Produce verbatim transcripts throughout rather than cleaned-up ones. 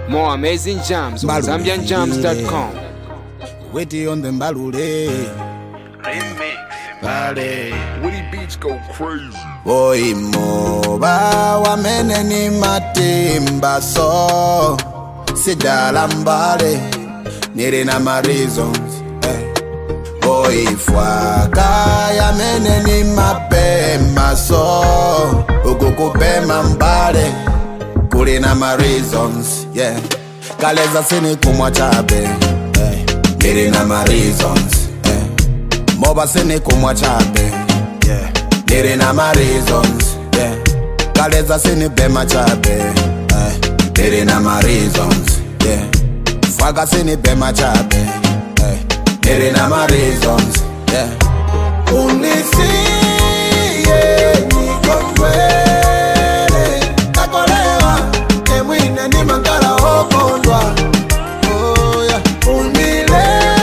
More amazing jams on Zambian Jams dot com. Witty on the Mbalule. Remix. Vale. Woody Beats go crazy. Boy moba wamene ni matimba so Sijala mbale niri na my reasons eh. Boy fwaka yamene ni mapema so Ukukupema mbale kuli na my reasons yeah. Kaleza sini kumwa chabe eh. Niri na my reasons eh. Moba sini kumwa chabe yeah. Niri na my reasons yeah. Kaleza sini bema chabe eh. Niri na my reasons yeah. Fwaga sini bema chabe eh. Niri na my reasons yeah. Unisi yeah. Nikondwele Kakolewa Emwine ni mangala okondwa Oh yeah. Unileke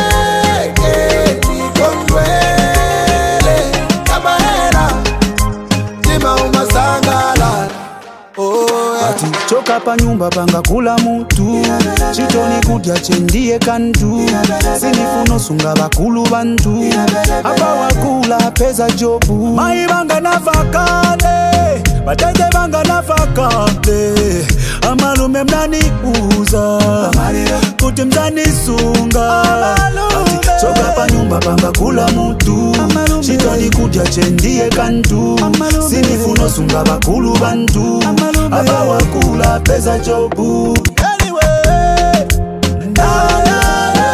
Nikondwele Kabaera Tima umasangala Oh yeah. Ati choka pa nyumba panga kula mutu Chitoni kudya chendie kantu Sinifuno sunga bakulu bantu Apa wakula peza jobu Maibanga nafakane Batende banga nafakane Amalume mnani uza Kuti mzani sunga Ati choka pa nyumba panga kula mutu Chitoni kudya chendie kantu Sinifuno sunga bakulu bantu Apa wakula peza jobu Anyway na, na, na,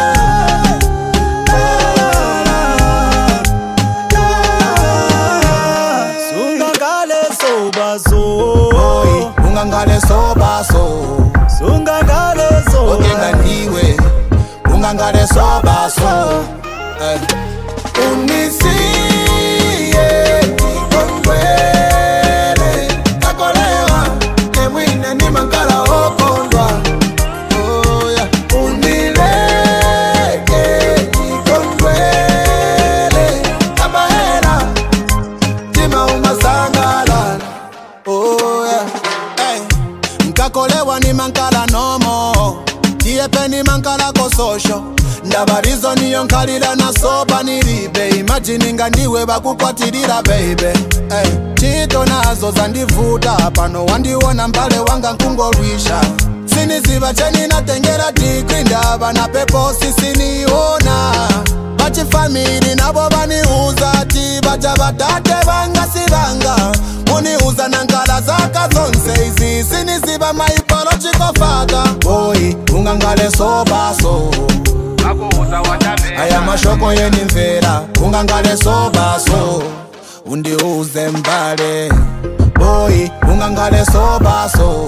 na, na. Sungangale soba so Boy, ungangale soba so Sungangale soba Okenga niwe Ungangale soba so eh. Unisi yeah. Nikondwele Kakolewa Emwine ni mangala okondwa Oh yeah. Unileke Nikondwele Kabaera Tima umasangala Oh yeah. Hey. Nkakolewa ni mankala nomo Tiepe ni mankala ko social Ndabarizo niyo nkalila na soba niribe Imagine nga ndiwe bakukwatirira baby hey. Chito nazo zandivuta Pano wandiwona mbale wanga nkungolwisha Siniziba cheni natengera degree Ndaba na pepo sisiniona Bachi family nabo baniuza Ati bacha batate banga sibanga Uniuza nankala zaka zonse Izi siniziba my biological father Boy, ungangale soba so Aya mashoko yeni mvera Ungangale soba so Undiuze mbale Boy, ungangale soba so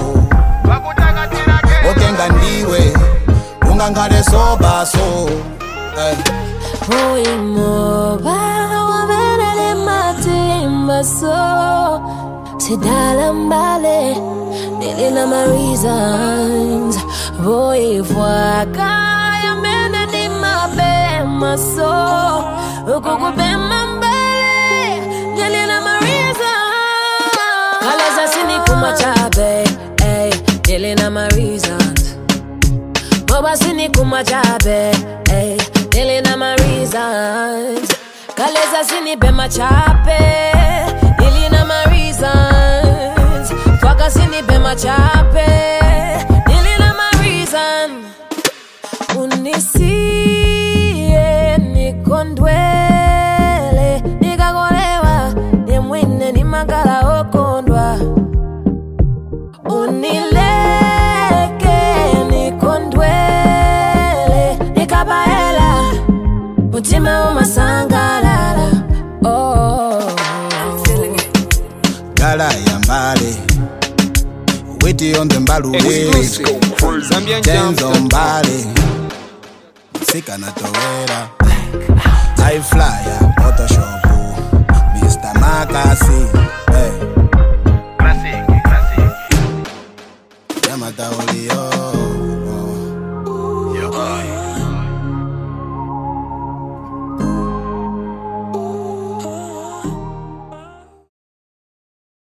Okenga ndiwe Ungangale soba so hey. Boy moba Wabenele matimba so Sidala mbale Nili na my reasons Boy fwaka Yamene ni mabema so Ukukubema mbale Nili na my reasons Kaleza sini kumachabe Ay, Nili na my reasons Boba sini kumachabe Ay, Nili na my reasons Kaleza sini bema chape Nili na my reasons Fwaka sini bema chape Nili na my reason Unisiye nikondwele Nikakolewa Nemwine ni mangala okondwa Unileke nikondwele Nikabaela Mutima umasangalala Oh I'm feeling it Gala ya mbale Witty on the Mbalule Exclusive from Zambian Jams Jenzo dot com. mbale Sika na towera High flyer, Photoshop Mister Makasi hey.